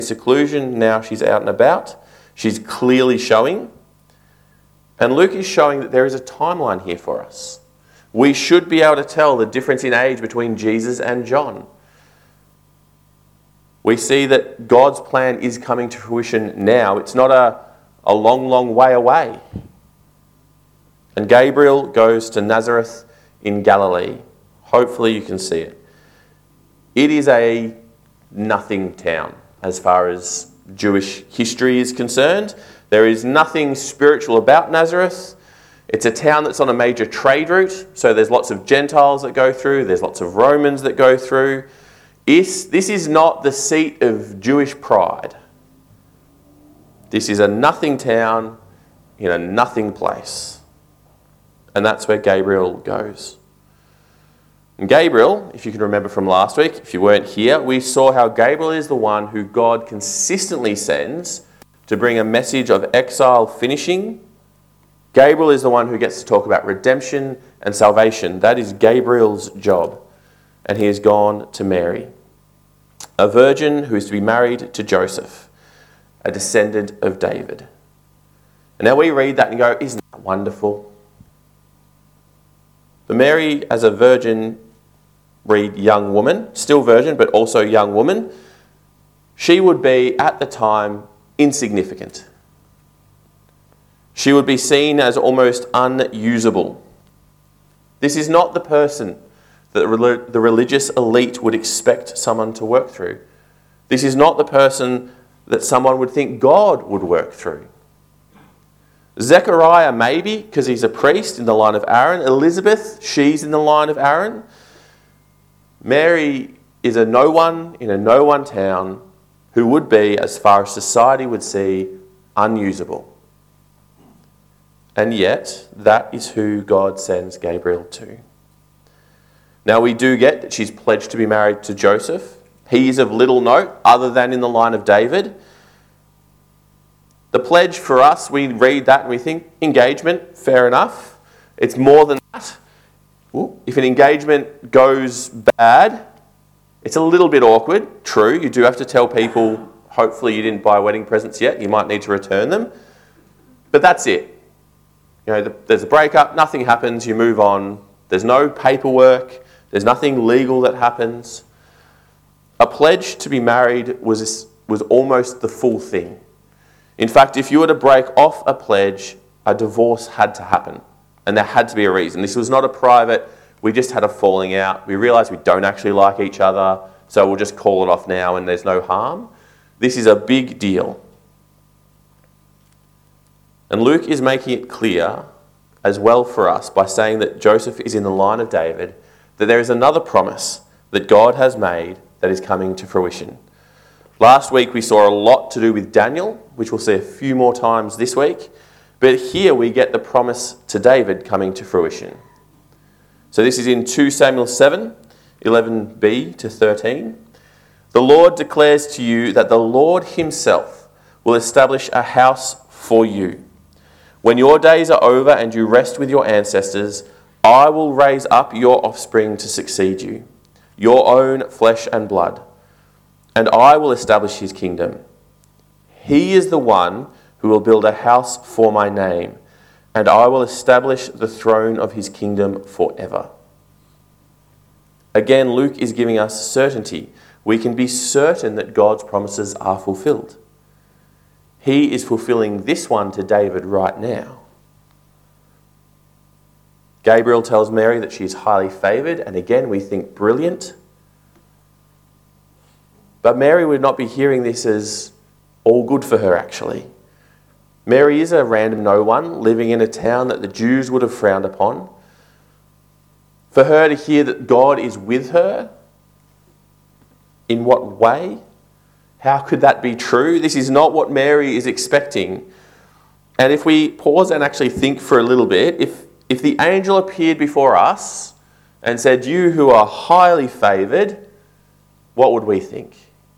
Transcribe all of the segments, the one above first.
seclusion, now she's out and about. She's clearly showing. And Luke is showing that there is a timeline here for us. We should be able to tell the difference in age between Jesus and John. We see that God's plan is coming to fruition now. It's not a long, long way away. And Gabriel goes to Nazareth in Galilee. Hopefully you can see it. It is a nothing town as far as Jewish history is concerned. There is nothing spiritual about Nazareth. It's a town that's on a major trade route, so there's lots of Gentiles that go through, there's lots of Romans that go through. This is not the seat of Jewish pride. This is a nothing town in a nothing place. And that's where Gabriel goes. And Gabriel, if you can remember from last week, if you weren't here, we saw how Gabriel is the one who God consistently sends to bring a message of exile finishing. Gabriel is the one who gets to talk about redemption and salvation. That is Gabriel's job. And he has gone to Mary, a virgin who is to be married to Joseph, a descendant of David. And now we read that and go, isn't that wonderful? But Mary, as a virgin, read young woman, still virgin, but also young woman, she would be, at the time, insignificant. She would be seen as almost unusable. This is not the person that the religious elite would expect someone to work through. This is not the person that someone would think God would work through. Zechariah, maybe, because he's a priest in the line of Aaron. Elizabeth, she's in the line of Aaron. Mary is a no-one in a no-one town who would be, as far as society would see, unusable. And yet, that is who God sends Gabriel to. Now, we do get that she's pledged to be married to Joseph. He is of little note, other than in the line of David. The pledge for us, we read that and we think, engagement, fair enough. It's more than that. If an engagement goes bad, it's a little bit awkward. True, you do have to tell people, hopefully you didn't buy wedding presents yet, you might need to return them. But that's it. You know, there's a breakup, nothing happens, you move on. There's no paperwork, there's nothing legal that happens. A pledge to be married was almost the full thing. In fact, if you were to break off a pledge, a divorce had to happen. And there had to be a reason. This was not a private, we just had a falling out. We realised we don't actually like each other, so we'll just call it off now and there's no harm. This is a big deal. And Luke is making it clear as well for us by saying that Joseph is in the line of David, that there is another promise that God has made that is coming to fruition. Last week we saw a lot to do with Daniel, which we'll see a few more times this week. But here we get the promise to David coming to fruition. So this is in 2 Samuel 7, 11b to 13. The Lord declares to you that the Lord himself will establish a house for you. When your days are over and you rest with your ancestors, I will raise up your offspring to succeed you, your own flesh and blood, and I will establish his kingdom. He is the one who will build a house for my name, and I will establish the throne of his kingdom forever. Again, Luke is giving us certainty. We can be certain that God's promises are fulfilled. He is fulfilling this one to David right now. Gabriel tells Mary that she is highly favoured, and again we think brilliant. But Mary would not be hearing this as all good for her, actually. Mary is a random no-one living in a town that the Jews would have frowned upon. For her to hear that God is with her, in what way? How could that be true? This is not what Mary is expecting. And if we pause and actually think for a little bit, if the angel appeared before us and said, you who are highly favoured, what would we think?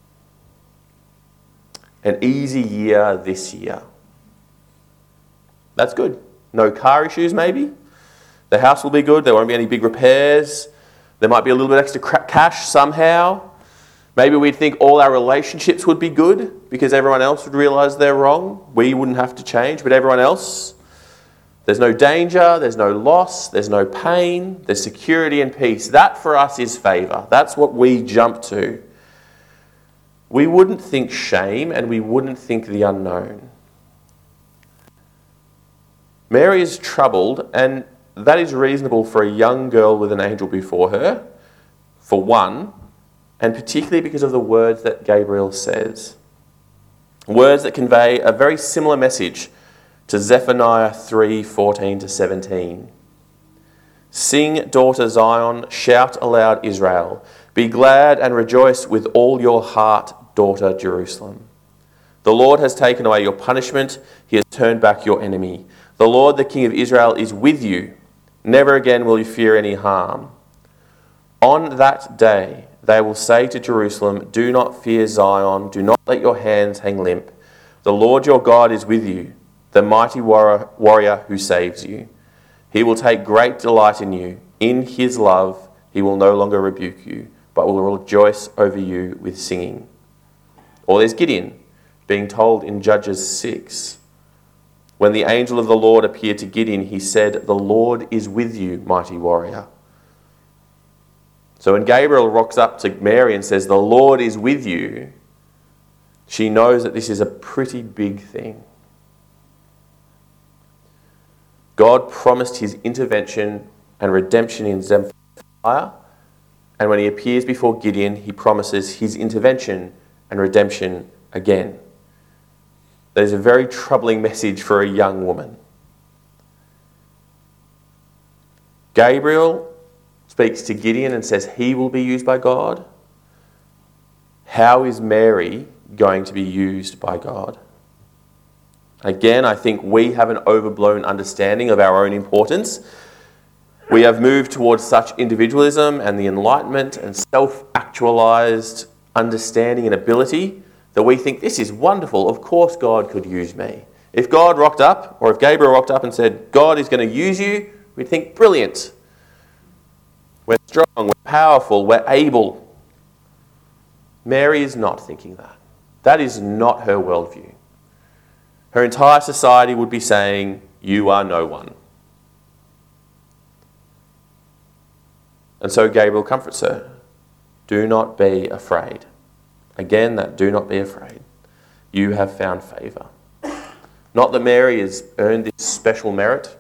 An easy year this year. That's good. No car issues maybe. The house will be good. There won't be any big repairs. There might be a little bit extra cash somehow. Maybe we'd think all our relationships would be good because everyone else would realise they're wrong. We wouldn't have to change, but everyone else, there's no danger, there's no loss, there's no pain, there's security and peace. That for us is favour. That's what we jump to. We wouldn't think shame and we wouldn't think the unknown. Mary is troubled, and that is reasonable for a young girl with an angel before her, for one, and particularly because of the words that Gabriel says. Words that convey a very similar message to Zephaniah 3:14-17. Sing, daughter Zion, shout aloud, Israel. Be glad and rejoice with all your heart, daughter Jerusalem. The Lord has taken away your punishment. He has turned back your enemy. The Lord, the King of Israel, is with you. Never again will you fear any harm. On that day, they will say to Jerusalem, do not fear Zion. Do not let your hands hang limp. The Lord your God is with you, the mighty warrior who saves you. He will take great delight in you. In his love, he will no longer rebuke you, but will rejoice over you with singing. Or there's Gideon, being told in Judges 6. When the angel of the Lord appeared to Gideon, he said, the Lord is with you, mighty warrior. So when Gabriel rocks up to Mary and says, the Lord is with you, she knows that this is a pretty big thing. God promised his intervention and redemption in Zephaniah, and when he appears before Gideon, he promises his intervention and redemption again. That is a very troubling message for a young woman. Gabriel speaks to Gideon and says he will be used by God. How is Mary going to be used by God? Again, I think we have an overblown understanding of our own importance. We have moved towards such individualism and the Enlightenment and self-actualized understanding and ability that we think this is wonderful. Of course God could use me. If God rocked up, or if Gabriel rocked up and said, God is going to use you, we'd think, brilliant. We're strong, we're powerful, we're able. Mary is not thinking that. That is not her worldview. Her entire society would be saying, you are no one. And so Gabriel comforts her. Do not be afraid. Again, that do not be afraid. You have found favour. Not that Mary has earned this special merit.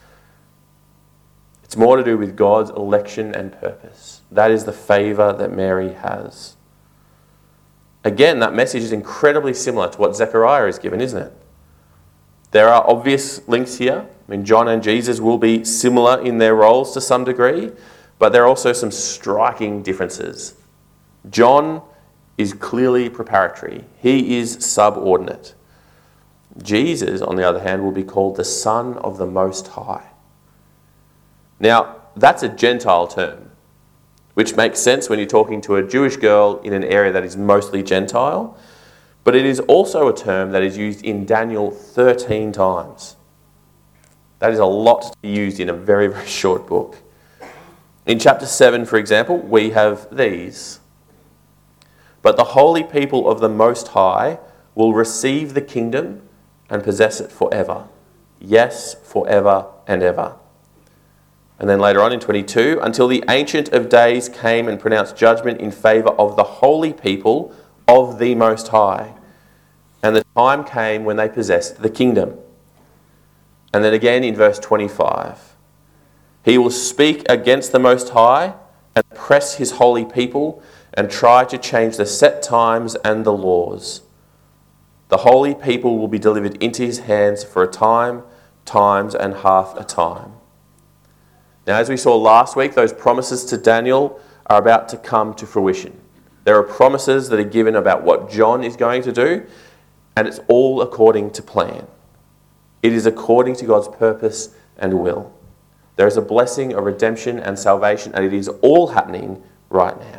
It's more to do with God's election and purpose. That is the favour that Mary has. Again, that message is incredibly similar to what Zechariah is given, isn't it? There are obvious links here. I mean, John and Jesus will be similar in their roles to some degree, but there are also some striking differences. John is clearly preparatory. He is subordinate. Jesus, on the other hand, will be called the Son of the Most High. Now, that's a Gentile term, which makes sense when you're talking to a Jewish girl in an area that is mostly Gentile, but it is also a term that is used in Daniel 13 times. That is a lot to be used in a very, very short book. In chapter 7, for example, we have these. But the holy people of the Most High will receive the kingdom and possess it forever. Yes, forever and ever. And then later on in 22, until the Ancient of Days came and pronounced judgment in favour of the holy people of the Most High. And the time came when they possessed the kingdom. And then again in verse 25. He will speak against the Most High and oppress his holy people and try to change the set times and the laws. The holy people will be delivered into his hands for a time, times, and half a time. Now, as we saw last week, those promises to Daniel are about to come to fruition. There are promises that are given about what John is going to do, and it's all according to plan. It is according to God's purpose and will. There is a blessing, a redemption, and salvation, and it is all happening right now.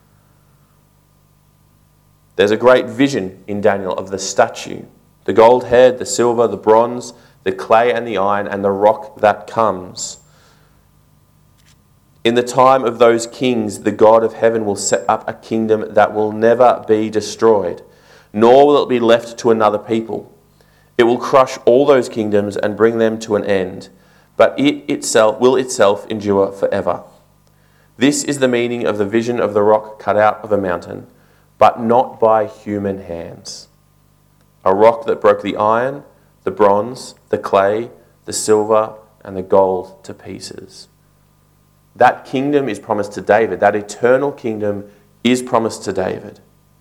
There's a great vision in Daniel of the statue, the gold head, the silver, the bronze, the clay and the iron, and the rock that comes. In the time of those kings, the God of heaven will set up a kingdom that will never be destroyed, nor will it be left to another people. It will crush all those kingdoms and bring them to an end, but it itself will endure forever. This is the meaning of the vision of the rock cut out of a mountain, but not by human hands. A rock that broke the iron, the bronze, the clay, the silver, and the gold to pieces. That kingdom is promised to David. That eternal kingdom is promised to David,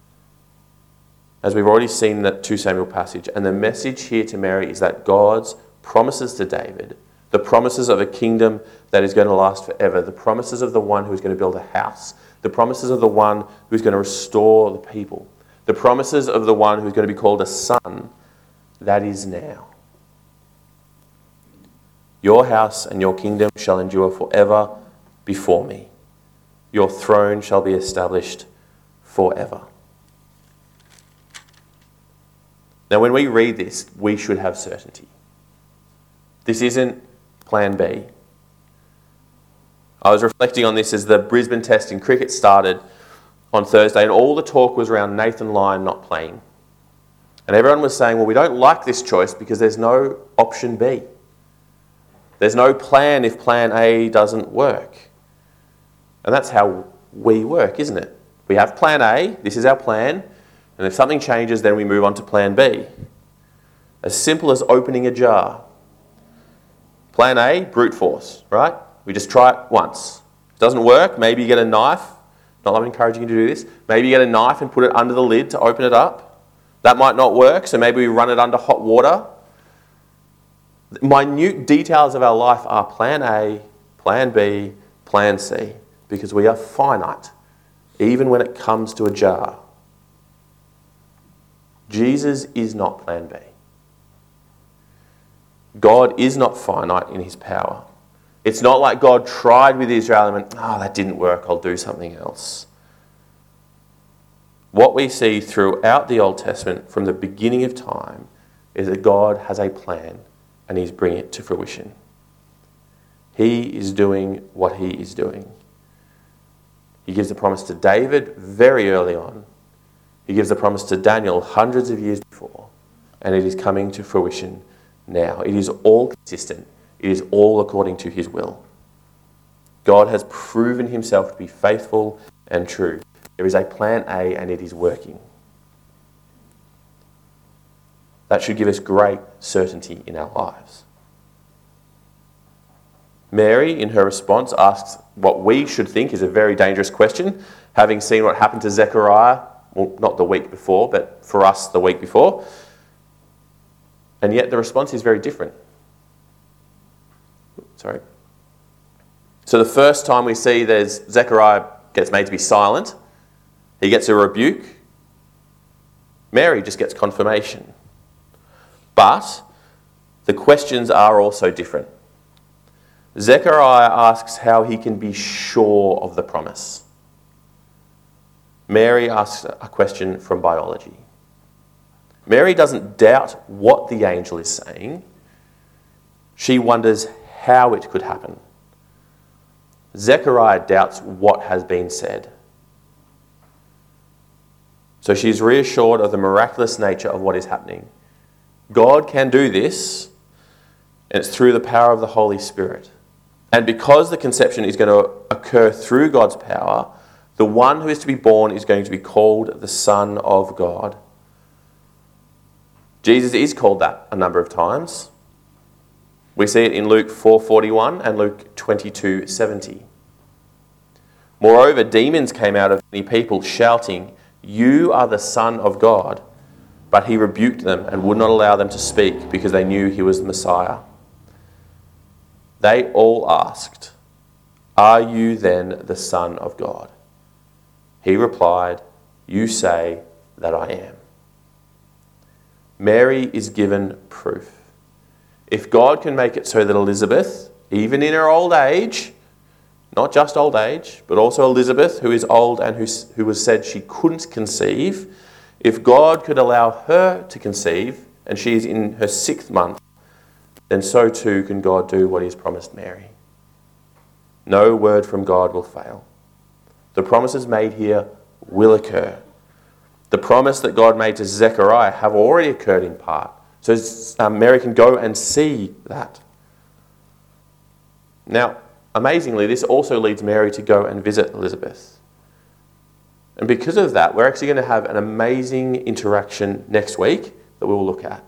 as we've already seen in that 2 Samuel passage. And the message here to Mary is that God's promises to David, the promises of a kingdom that is going to last forever, the promises of the one who is going to build a house, the promises of the one who is going to restore the people, the promises of the one who is going to be called a son, that is now. Your house and your kingdom shall endure forever before me. Your throne shall be established forever. Now, when we read this, we should have certainty. This isn't plan B. I was reflecting on this as the Brisbane Test in cricket started on Thursday, and all the talk was around Nathan Lyon not playing. And everyone was saying, well, we don't like this choice because there's no option B. There's no plan if plan A doesn't work. And that's how we work, isn't it? We have plan A, this is our plan, and if something changes, then we move on to plan B. As simple as opening a jar. Plan A, brute force, right? We just try it once. If it doesn't work, maybe you get a knife. Not that I'm encouraging you to do this. Maybe you get a knife and put it under the lid to open it up. That might not work, so maybe we run it under hot water. Minute details of our life are plan A, plan B, plan C, because we are finite, even when it comes to a jar. Jesus is not plan B. God is not finite in his power. It's not like God tried with Israel and went, that didn't work, I'll do something else. What we see throughout the Old Testament from the beginning of time is that God has a plan and he's bringing it to fruition. He is doing what he is doing. He gives the promise to David very early on. He gives the promise to Daniel hundreds of years before. And it is coming to fruition now. It is all consistent. It is all according to his will. God has proven himself to be faithful and true. There is a plan A and it is working. That should give us great certainty in our lives. Mary, in her response, asks what we should think is a very dangerous question, having seen what happened to Zechariah, well, not the week before, but for us the week before. And yet the response is very different. Sorry. So the first time we see there's Zechariah gets made to be silent, he gets a rebuke. Mary just gets confirmation. But the questions are also different. Zechariah asks how he can be sure of the promise. Mary asks a question from biology. Mary doesn't doubt what the angel is saying. She wonders how it could happen. Zechariah doubts what has been said. So she's reassured of the miraculous nature of what is happening. God can do this, and it's through the power of the Holy Spirit. And because the conception is going to occur through God's power, the one who is to be born is going to be called the Son of God. Jesus is called that a number of times. We see it in Luke 4:41 and Luke 22:70. Moreover, demons came out of many people shouting, "You are the Son of God." But he rebuked them and would not allow them to speak because they knew he was the Messiah. They all asked, "Are you then the Son of God?" He replied, "You say that I am." Mary is given proof. If God can make it so that Elizabeth, even in her old age, not just old age, but also Elizabeth, who is old and who was said she couldn't conceive, if God could allow her to conceive, and she is in her 6th month, then so too can God do what he has promised Mary. No word from God will fail. The promises made here will occur. The promise that God made to Zechariah have already occurred in part. So Mary can go and see that. Now, amazingly, this also leads Mary to go and visit Elizabeth. And because of that, we're actually going to have an amazing interaction next week that we will look at.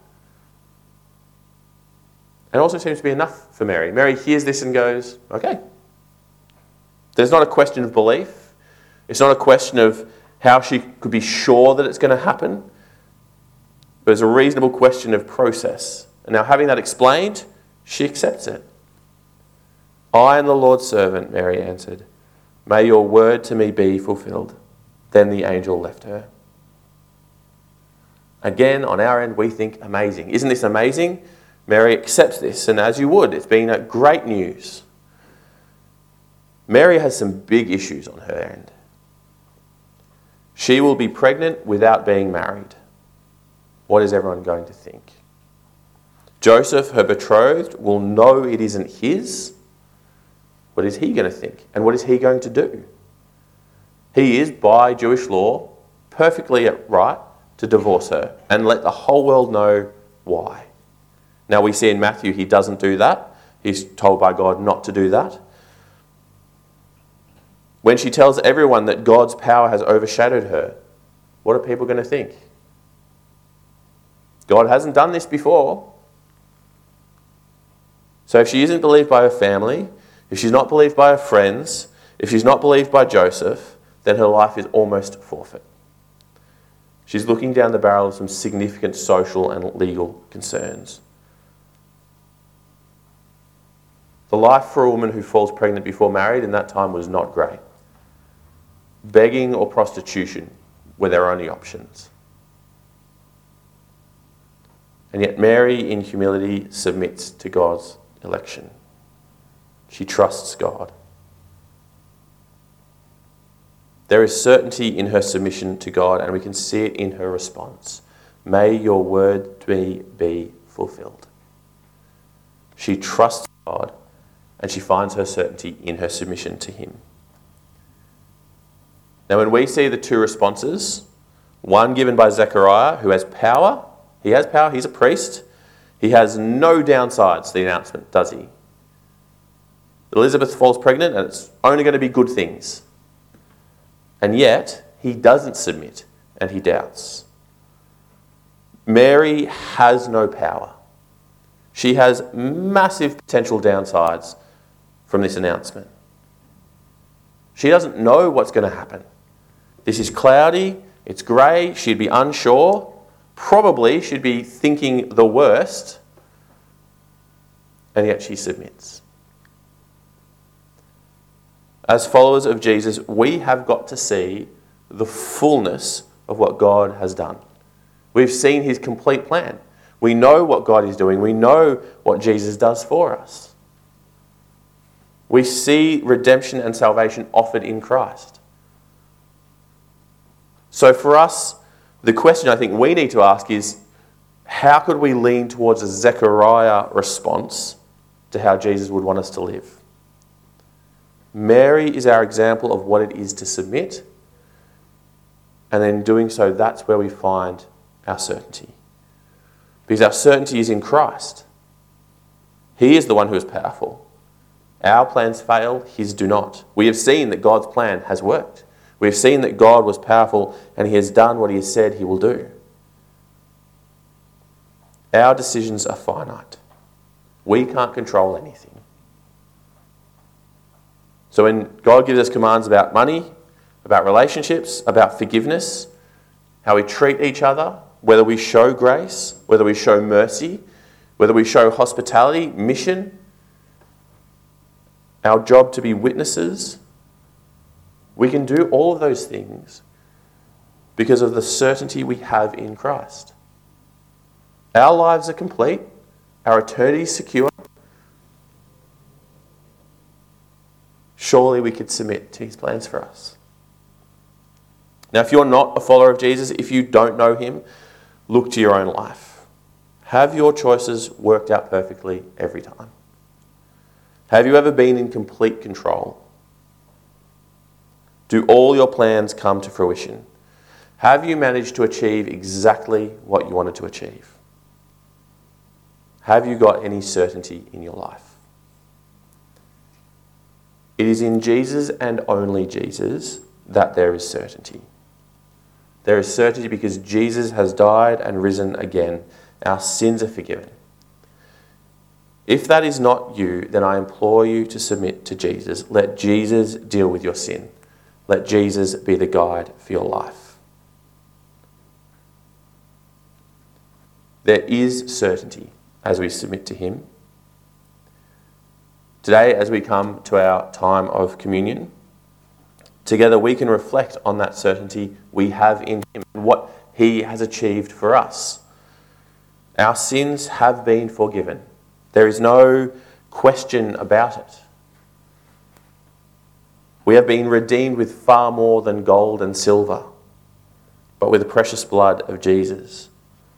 And it also seems to be enough for Mary. Mary hears this and goes, okay. There's not a question of belief. It's not a question of how she could be sure that it's going to happen. But it's a reasonable question of process. And now having that explained, she accepts it. I am the Lord's servant, Mary answered. May your word to me be fulfilled. Then the angel left her. Again, on our end, we think amazing. Isn't this amazing? Mary accepts this, and as you would, it's been great news. Mary has some big issues on her end. She will be pregnant without being married. What is everyone going to think? Joseph, her betrothed, will know it isn't his. What is he going to think? And what is he going to do? He is, by Jewish law, perfectly right to divorce her and let the whole world know why. Now we see in Matthew he doesn't do that. He's told by God not to do that. When she tells everyone that God's power has overshadowed her, what are people going to think? God hasn't done this before. So if she isn't believed by her family, if she's not believed by her friends, if she's not believed by Joseph, then her life is almost forfeit. She's looking down the barrel of some significant social and legal concerns. The life for a woman who falls pregnant before married in that time was not great. Begging or prostitution were their only options. And yet Mary, in humility, submits to God's election. She trusts God. There is certainty in her submission to God, and we can see it in her response. May your word to me be fulfilled. She trusts God, and she finds her certainty in her submission to him. Now, when we see the two responses, one given by Zechariah, who has power, he has power, he's a priest, he has no downsides to the announcement, does he? Elizabeth falls pregnant, and it's only going to be good things. And yet, he doesn't submit, and he doubts. Mary has no power. She has massive potential downsides from this announcement. She doesn't know what's going to happen. This is cloudy, it's grey, she'd be unsure, probably she'd be thinking the worst, and yet she submits. As followers of Jesus, we have got to see the fullness of what God has done. We've seen his complete plan. We know what God is doing. We know what Jesus does for us. We see redemption and salvation offered in Christ. So for us, the question I think we need to ask is, how could we lean towards a Zechariah response to how Jesus would want us to live? Mary is our example of what it is to submit, and in doing so, that's where we find our certainty. Because our certainty is in Christ. He is the one who is powerful. Our plans fail, his do not. We have seen that God's plan has worked. We have seen that God was powerful and he has done what he has said he will do. Our decisions are finite. We can't control anything. So when God gives us commands about money, about relationships, about forgiveness, how we treat each other, whether we show grace, whether we show mercy, whether we show hospitality, mission, our job to be witnesses, we can do all of those things because of the certainty we have in Christ. Our lives are complete, our eternity is secure. Surely we could submit to his plans for us. Now, if you're not a follower of Jesus, if you don't know him, look to your own life. Have your choices worked out perfectly every time? Have you ever been in complete control? Do all your plans come to fruition? Have you managed to achieve exactly what you wanted to achieve? Have you got any certainty in your life? It is in Jesus and only Jesus that there is certainty. There is certainty because Jesus has died and risen again. Our sins are forgiven. If that is not you, then I implore you to submit to Jesus. Let Jesus deal with your sin. Let Jesus be the guide for your life. There is certainty as we submit to him. Today, as we come to our time of communion, together we can reflect on that certainty we have in him and what he has achieved for us. Our sins have been forgiven. There is no question about it. We have been redeemed with far more than gold and silver, but with the precious blood of Jesus.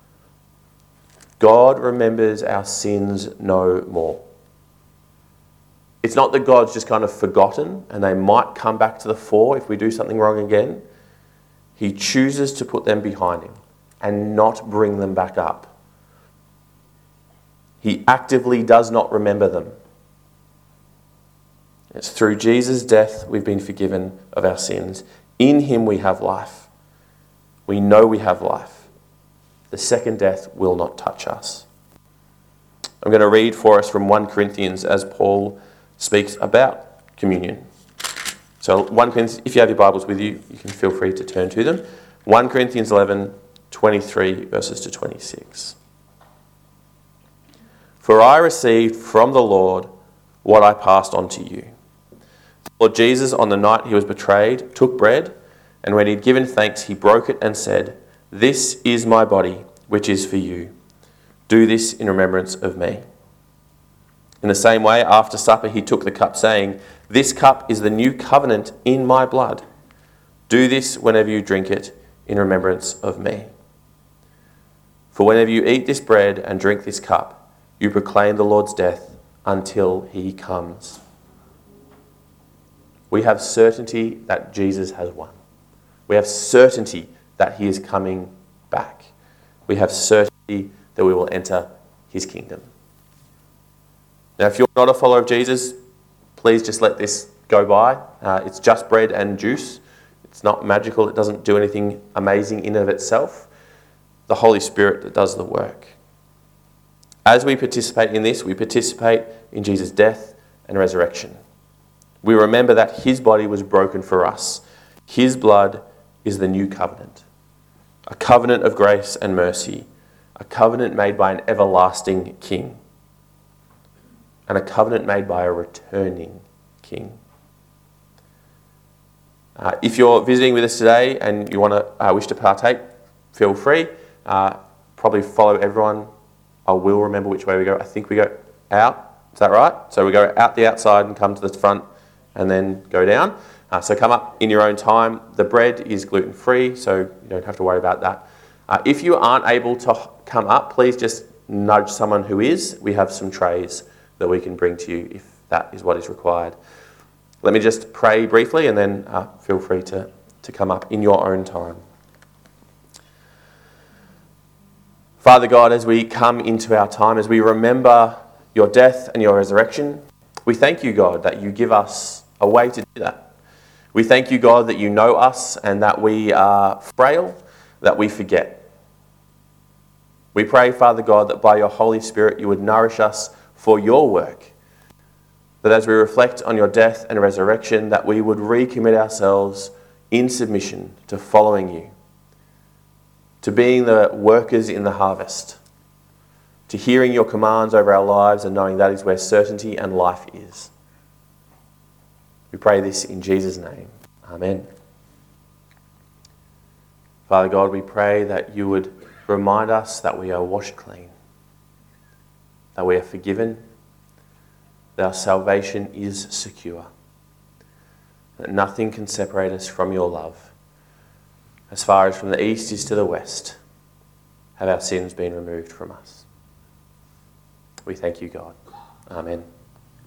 God remembers our sins no more. It's not that God's just kind of forgotten and they might come back to the fore if we do something wrong again. He chooses to put them behind him and not bring them back up. He actively does not remember them. It's through Jesus' death we've been forgiven of our sins. In him we have life. We know we have life. The second death will not touch us. I'm going to read for us from 1 Corinthians as Paul speaks about communion. So 1 Corinthians, if you have your Bibles with you, you can feel free to turn to them. 1 Corinthians 11, 23 verses to 26. For I received from the Lord what I passed on to you. The Lord Jesus, on the night he was betrayed, took bread, and when he had given thanks, he broke it and said, "This is my body, which is for you. Do this in remembrance of me." In the same way, after supper, he took the cup, saying, "This cup is the new covenant in my blood. Do this whenever you drink it in remembrance of me. For whenever you eat this bread and drink this cup, you proclaim the Lord's death until he comes." We have certainty that Jesus has won. We have certainty that he is coming back. We have certainty that we will enter his kingdom. Now, if you're not a follower of Jesus, please just let this go by. It's just bread and juice. It's not magical. It doesn't do anything amazing in and of itself. The Holy Spirit that does the work. As we participate in this, we participate in Jesus' death and resurrection. We remember that his body was broken for us. His blood is the new covenant. A covenant of grace and mercy. A covenant made by an everlasting king. And a covenant made by a returning king. If you're visiting with us today and you wish to partake, feel free. Probably follow everyone. I will remember which way we go. I think we go out. Is that right? So we go out the outside and come to the front and then go down. So come up in your own time. The bread is gluten-free, so you don't have to worry about that. If you aren't able to come up, please just nudge someone who is. We have some trays that we can bring to you if that is what is required. Let me just pray briefly and then feel free to come up in your own time. Father God, as we come into our time, as we remember your death and your resurrection, we thank you, God, that you give us a way to do that. We thank you, God, that you know us and that we are frail, that we forget. We pray, Father God, that by your Holy Spirit you would nourish us for your work. That as we reflect on your death and resurrection, that we would recommit ourselves in submission to following you, to being the workers in the harvest, to hearing your commands over our lives and knowing that is where certainty and life is. We pray this in Jesus' name. Amen. Father God, we pray that you would remind us that we are washed clean, that we are forgiven, that our salvation is secure, that nothing can separate us from your love. As far as from the east is to the west, have our sins been removed from us. We thank you, God. Amen.